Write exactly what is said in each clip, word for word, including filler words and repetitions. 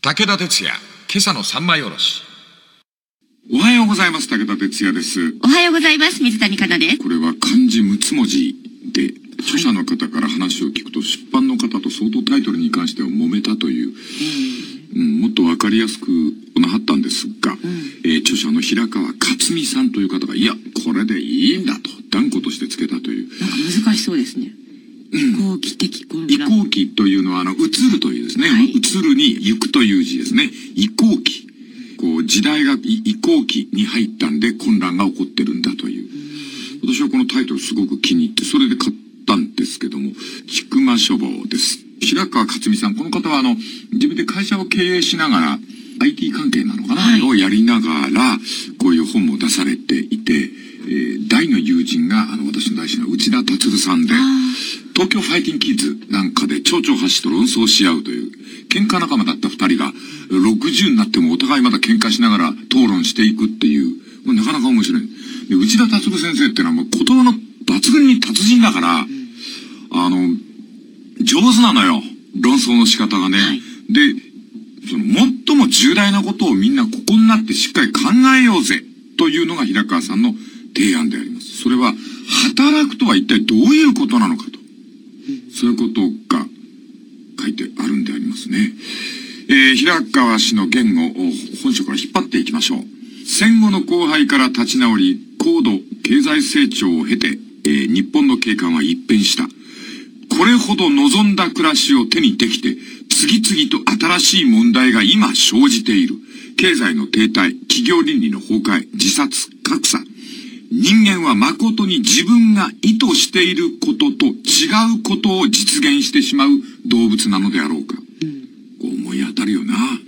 武田鉄矢、今朝の三枚おろし。 おはようございます。武田鉄矢です。 おはようございます。水谷香奈です。 これは漢字むつ文字で、著者の方から話を聞くと、出版の方と相当タイトルに関しては揉めたという、うん、もっとわかりやすくなはったんですが、うんえー、著者の平川克美さんという方が、いや、これでいいんだと断固としてつけたという。 なんか難しそうですね。移行期的混乱。 移行期というのは、あの、移るというですね、はい、移るに行くという字ですね。移行期。こう、時代が移行期に入ったんで混乱が起こってるんだという。私はこのタイトルすごく気に入って、それで買ったんですけども、千曲書房です。平川克美さん、この方はあの、自分で会社を経営しながら、アイティー 関係なのかな、はい、をやりながら、こういう本も出されていて、えー、大の友人が、あの、私の大事な内田達さんで、東京ファイティングキッズなんかで蝶々発しと論争し合うという、喧嘩仲間だった二人が、ろくじゅうになってもお互いまだ喧嘩しながら討論していくっていう、まあ、なかなか面白い。で内田達先生ってのはもう言葉の抜群に達人だから、うん、あの、上手なのよ。論争の仕方がね。はい、で、その、最も重大なことをみんなここになってしっかり考えようぜというのが平川さんの提案であります。それは、働くとは一体どういうことなのかと。そういうことが書いてあるんでありますね。えー、平川氏の言語を本書から引っ張っていきましょう。戦後の荒廃から立ち直り、高度経済成長を経て、えー、日本の景観は一変した。これほど望んだ暮らしを手にできて、次々と新しい問題が今生じている。経済の停滞、企業倫理の崩壊、自殺、格差。人間は誠に自分が意図していることと違うことを実現してしまう動物なのであろうか。うん、こう思い当たるよな。はい、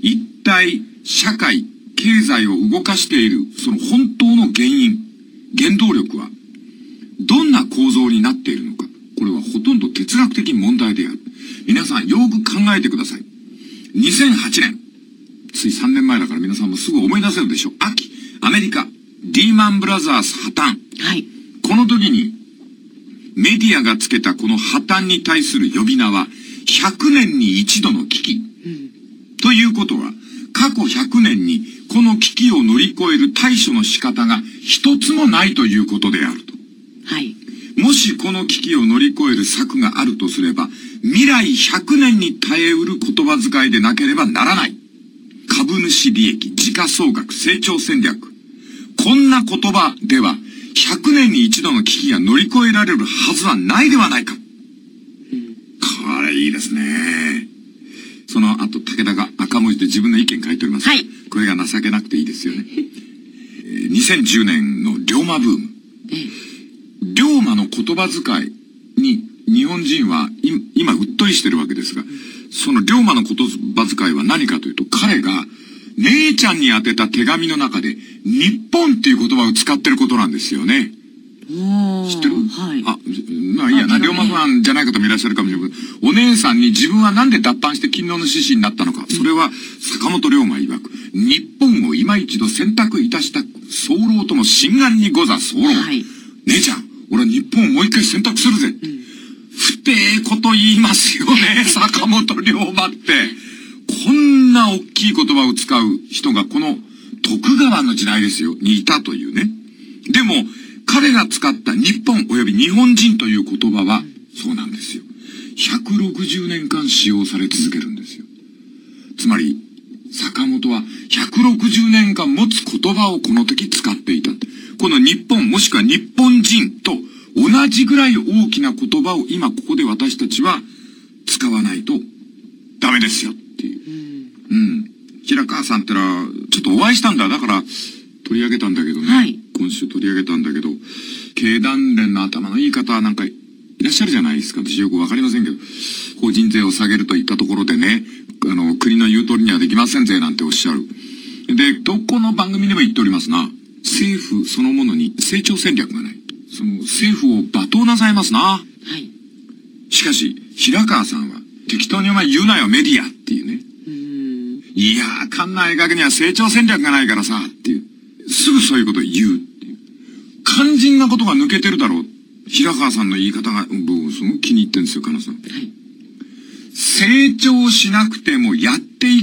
一体、社会、経済を動かしている、その本当の原因、原動力は、どんな構造になっているのか。これはほとんど哲学的問題である。皆さんよく考えてください。にせんはちねん、ついさんねんまえだから皆さんもすぐ思い出せるでしょう。秋、アメリカ、リーマンブラザーズ破綻。はい。この時に、メディアがつけたこの破綻に対する呼び名は、ひゃくねんに一度の危機。うん、ということは、過去ひゃくねんにこの危機を乗り越える対処の仕方が一つもないということであると。はい。もしこの危機を乗り越える策があるとすれば、未来ひゃくねんに耐えうる言葉遣いでなければならない。株主利益、時価総額、成長戦略。こんな言葉では、ひゃくねんに一度の危機が乗り越えられるはずはないではないか。うん、これいいですね。その後、武田が赤文字で自分の意見書いております。はい。これが情けなくていいですよね。にせんじゅうねんの龍馬ブーム。龍馬の言葉遣いに日本人は今うっとりしてるわけですが、その龍馬の言葉遣いは何かというと、彼が姉ちゃんに宛てた手紙の中で日本っていう言葉を使ってることなんですよね。知ってる？はい。あ、まあいいやな、龍馬ファンじゃない方もいらっしゃるかもしれないけど、お姉さんに自分はなんで脱藩して勤王の志士になったのか。それは坂本龍馬曰く、日本を今一度選択いたした候とも心眼にござ候。はい。姉ちゃん、俺は日本をもう一回選択するぜ。うん、不定こと言いますよね、坂本龍馬って。こんな大きい言葉を使う人がこの徳川の時代ですよ、にいたというね。でも、彼が使った日本及び日本人という言葉は、そうなんですよ。ひゃくろくじゅうねんかん使用され続けるんですよ。つまり、坂本はひゃくろくじゅうねんかん持つ言葉をこの時使っていた。この日本もしくは日本人と同じぐらい大きな言葉を今ここで私たちは使わないとダメですよっていう。うん。うん、平川さんってのはちょっとお会いしたんだ。だから取り上げたんだけどね。はい、今週取り上げたんだけど、経団連の頭のいい方なんかいらっしゃるじゃないですか。私よくわかりませんけど、法人税を下げるといったところでね、あの、国の言う通りにはできませんぜなんておっしゃる。で、どこの番組でも言っておりますな。政府そのものに成長戦略がない。その政府を罵倒なさいますな。はい。しかし、平川さんは、適当にお前言うなよメディアっていうね。うーん。いやー、館内画には成長戦略がないからさ、っていう。すぐそういうことを言うっていう。肝心なことが抜けてるだろう。平川さんの言い方が、僕、すごく気に入ってるんですよ、かなさん。はい。成長しなくてもやっていけ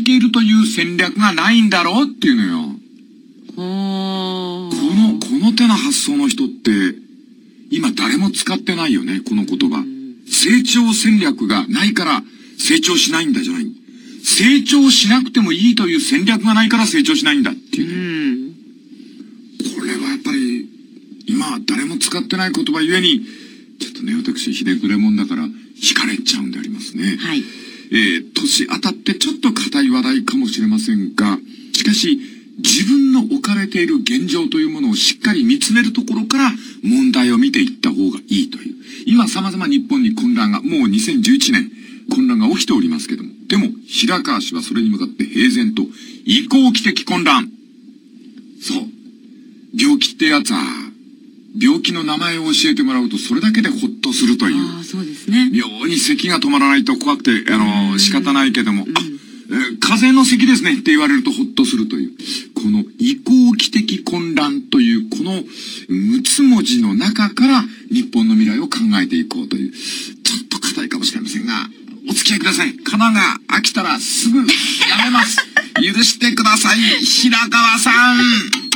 けるという戦略がないんだろうっていうのよ。 ここの、この手の発想の人って、今誰も使ってないよね、この言葉。成長戦略がないから成長しないんだじゃない。成長しなくてもいいという戦略がないから成長しないんだっていうね。これはやっぱり、今誰も使ってない言葉ゆえに、ちょっとね、私、ひねくれもんだから、惹かれちゃうんでありますね。 はい。 えー、年当たってちょっと硬い話題かもしれませんが、しかし、自分の置かれている現状というものをしっかり見つめるところから問題を見ていった方がいいという。今様々日本に混乱が、もうにせんじゅういちねん、混乱が起きておりますけども。でも、平川氏はそれに向かって平然と、移行期的混乱。そう。病気ってやつは、病気の名前を教えてもらうとそれだけでホッとするという。 ああ、そうですね。 妙に咳が止まらないと怖くて、あの、仕方ないけども、 うん、 あ、えー、風邪の咳ですねって言われるとホッとするという。この移行期的混乱という、このむつ文字の中から日本の未来を考えていこうという。ちょっと硬いかもしれませんが、お付き合いください。花が飽きたらすぐやめます。許してください、平川さん。